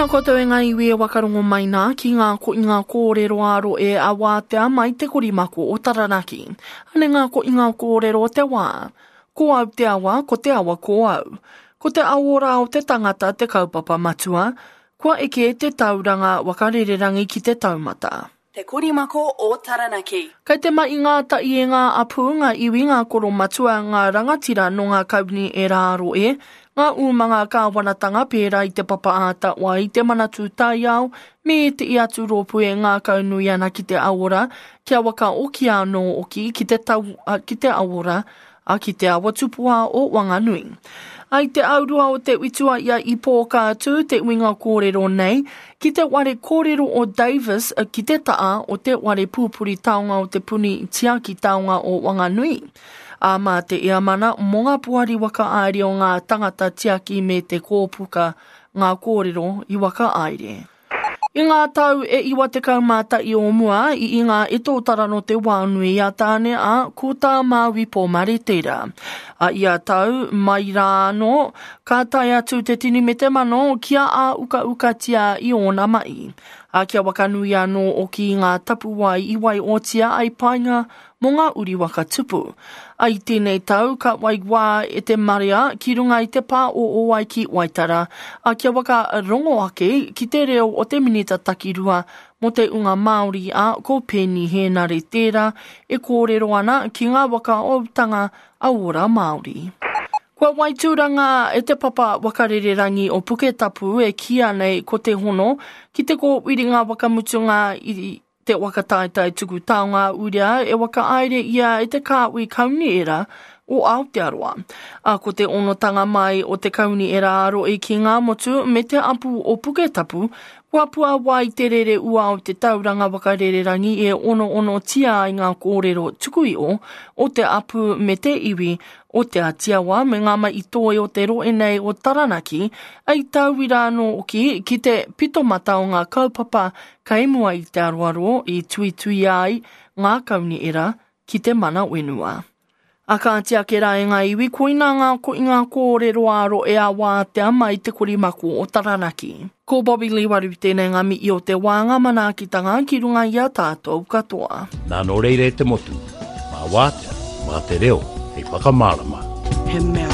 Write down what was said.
Tēnā koutou e ngai iwi e wakarongo mai nā ki ngā ko i ngā kōrero aro e a wā te amai te korimako o Taranaki. Ane ngā ko i ngā kōrero o te wā. Ko au te awa, ko te awa ko au. Ko te aora o te tangata te kaupapa matua, kua eke te tauranga wakarererangi ki te taumata. Te korimako o Taranaki. Kei te mai ngā tai e ngā apu, ngā iwi, ngā koro matua, ngā rangatira no ngā kauni e rāro e, ngā umanga ka wanatanga pēra i te papa āta wa i te manatu tai au, me te i atu rōpu e ngā kaunui ana ki te aora, kia waka o ki anō oki ki te aora, a ki te awa tupua o Wanganui. Ai te aurua o te witua ia i pōka atu te winga kōrero nei, ki te ware kōrero o Davis ki te taa o te ware pūpuri taonga o te puni tiaki taonga o Wanganui. A mā te ia mana, mō ngā puari waka aere o ngā tangata tiaki me te kōpuka ngā kōrero i waka aere. I ngā tau e iwa te kaumata i o mua i ngā etotara no te wānui a tāne a ko tā māwi pō mare tērā. A ia tau mai rā no, ka tai atu te tini me te mano kia a uka tia i ona mai. A kia wakanui anō o ki ngā tapu wai i wai o tia ai painga mō ngā uri waka tupu. Ai tēnei tau, ka wai wā e te maria ki runga i te pā o wai ki Waitara, a kia waka rongo ake ki te reo o te minita takirua mo te unga Māori a ko Penny Henare tērā e kōrero ana ki ngā waka o tanga aora Māori. Kua Waituranga e te papa wakarererangi o Puketapu e kia nei ko te hono ki te ko wiringa wakamutunga i te wakataitai tuku taonga uria e waka aere ia e te kāui kauni era o Aotearoa. A ko te onotanga mai o te kauni era aro e ki ngā motu me te apu o Puketapu, kua pua wai te rere ua o te tauranga wakarererangi e ono tia i ngā kōrero tukui o te apu me te iwi o te atiawa me ngā mai i toi o te roe nei o Taranaki, ai tauira no oki ki te pitomata o ngā kaupapa kaimua i te aroaro i tui ai ngā kauni era ki te mana wenua. A ka tia ke rā e ngā iwi, koina ngā ko i ngā kōrero aro e a wā te ama i te korimako o Taranaki. Ko Bobby Lee waru tēnei ngā mi i o te wānga manakitanga ki runga i a tātou katoa. Nā no reire te motu, mā wātea, mā te reo, hei whakamārama. He mea